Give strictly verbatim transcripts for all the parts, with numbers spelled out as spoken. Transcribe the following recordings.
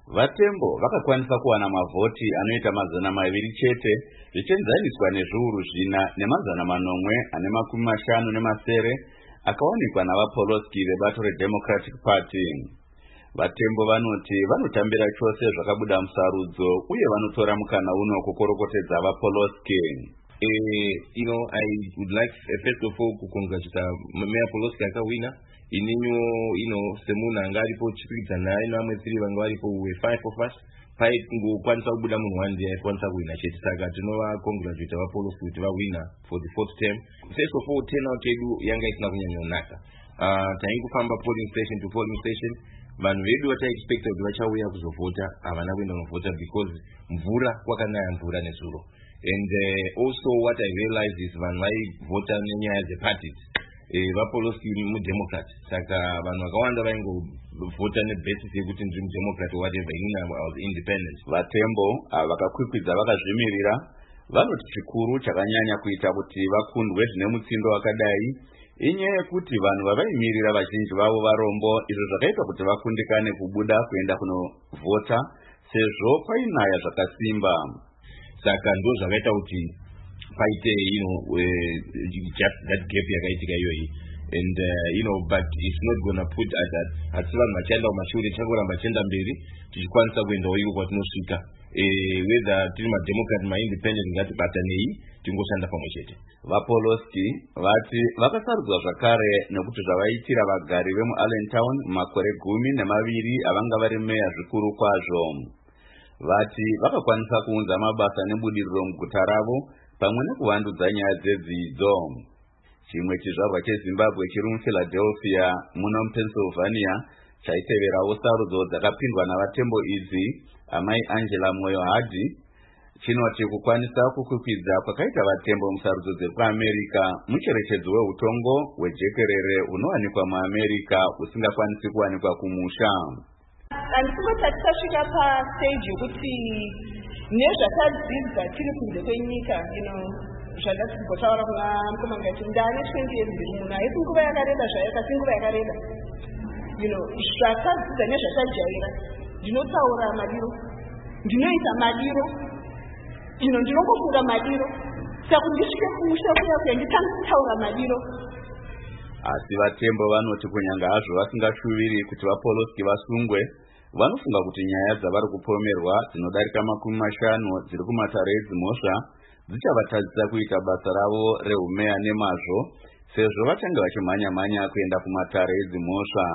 Vatembo vakakwanisa kuwana mavhoti anoita mazana maviri chete zvichienzaniswa nezviuru zvina nemazana manomwe ane makumi mashanu nemasere akawanikwa navaPoloski vebato reDemocratic Party. Vatembo vanoti vanotambira chose zvakabuda musarudzo uye vanotora mukana uno kukorokotedza vaPoloski. Uh, you know, I would like uh, first of all to congratulate Mayor Poloski akawina. Ininyo, you know, semuna ngaripo chipita na ina mwetiri wangaripo we five of us. Pai ngo kwanza kubuda munhu one day kwanza kuwina cheti saka tinova congratulate va Poloski kuti vawina for the fourth term. First of all turnout yedu yanga isina kunyanyonaka. Uh, taingofamba polling station to polling station. Vanhu vedu vata expect kuti vachauya kuzovhota havana kuenda kuvhota because mvura kwakanaya mvura nezuro. And uh, also what I realized is when I voted in the parties, eh, Vapoloski mu Democrat. Saka vanhu vakawanda vaingo vote on the basis yekuti ndiri Democrat or whatever, ina I was independent. Vatembo vakakwikwidza vakazvimirira vanoti chikuru chakanyanya kuita kuti vakundwe zvine mutsindo wakadai inyaya yekuti vanhu vavaimirira vazhinji vavo varombo, izvo zvakaita kuti vakundikane kubuda kuenda kunovhota sezvo painaya zvakasimba. Saka ndo zvakaita kuti paite you know uh, just that gap yakaitika iyoyi. And uh, you know but it's not gonna put at that asi vanhu vachienda kumashure changoramba chienda mberi tichikwanisa kuendawo iko kwatinosvika. Eh, whether tiri mademocrat maindependent ngatibatanei tingoshanda pamwe chete. VaPoloski vati vakasarudzwa zvakare nekuti zvavaitira vagari vemuAllentown makore gumi nemaviri avanga vari meya zvikuru kwazvo. Vati vakakwanisa kuunza mabasa nebudiriro muguta ravo pamwe nekuvandudza nyaya dzedzidzo. Chimwe chizvarwa cheZimbabwe chiri muPhiladelphia muno muPennsylvania chaiteverawo sarudzo dzakapindwa navatembo idzi, amai Angela Moyo Hadi, chinoti kukwanisa kukwikwidza kwakaita vatembo musarudzo dzekuAmerica mucherechedzo weutongo hwejekerere hunowanikwa muAmerica husingakwanisi kuwanikwa kumusha. Andisingoti tasvika pastage yokuti nezvatadzidza tiri kunze kwenyika, you know, zvandati kugotaura kuna mukomana kuti ndane twenty years ndiri muno, haisi nguva yakareba zvayakasi nguva yakareba, you know, zvatadzidza nezvatajaira. Ndinotaura madiro, ndinoita madiro, you know, ndinongofunga madiro, saka ndisvike kumusha kuya kuya nditange kutaura madiro. Asi vatembo vanoti kunyanga hazvo vasingashuviri kuti vaPoloski vasungwe, vanofunga kuti nyaya dzavari kupomerwa dzinodarika makumi mashanu dziri kumatare edzimhosva dzichavatadzisa kuita basa ravo rehumeya nemazvo, sezvo vachange vachimhanya-mhanya kuenda kumatare edzimhosva.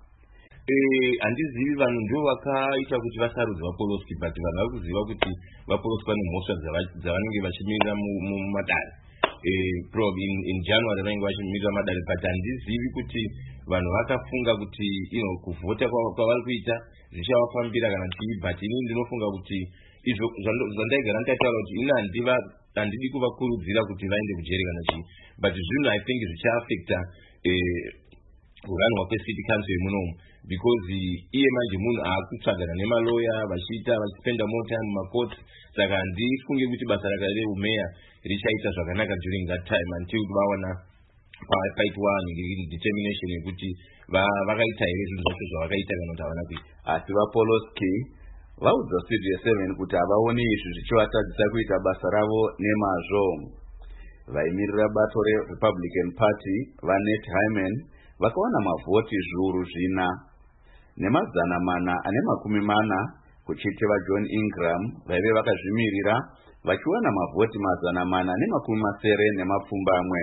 Eh, handizivi vanhu ndivo vakaita kuti vasarudze vaPoloski, but vanhu vari kuziva kuti vaPoloski vane mhosva dzavanenge vachimirira mumadare. Eh, probably in, in January vanenge vachimirira madare, but handizivi kuti vanhu vakafunga kuti you know kuvhota kwavari kuita zvichavafambira kana chii, but ini ndinofunga kuti izvo zvandaigara ndataura kuti ini handiva handidi kuvakurudzira kuti vaende kujeri kana chii, but zvinhu I think zvichaafecta eh, kuranwa kwecity council munomu, because iye manje munhu aakutsvagana nemaloya vachiita vachispenda more time mumakoti. Saka handifunge kuti basa rake reumeya richaita zvakanaka during that time until vaona paitwa determination yekuti vakaita here zvinhu zvacho zvavakaita kana kuti havana kuita. Asi vaPoloski vaudza Studio seven kuti havaoni izvi zvichivatadzisa kuita basa ravo nemazvo. Vaimirira bato reRepublican Party vaNet Hyman vakawana mavhoti zviuru zvina nemazana mana ane makumi mana, kuchiti vaJohn Ingram vaive vakazvimirira vachiwana mavhoti mazana mana nemakumi masere nemapfumbamwe.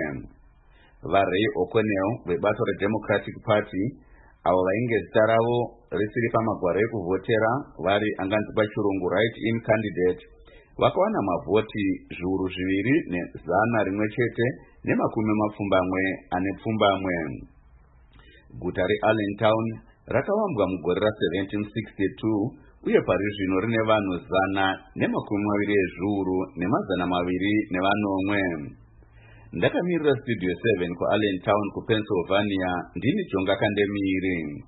VaRay O'Connell vebato reDemocratic Party avo vainge zita ravo risiri pamagwaro ekuvhotera vari anganzi pachirungu right-in candidate vakawana mavhoti zviuru zviviri nezana rimwe chete nemakumi mapfumbamwe ane pfumbamwe. Guta reAllentown rakawambwa mugore ra-seventeen sixty-two uye pari zvino rine vanhu zana nemakumi maviri ezviuru nemazana maviri nevanomwe. Ndakamirira Studio seven kuAllentown kuPennsylvania, ndini Jonga Kandemiri.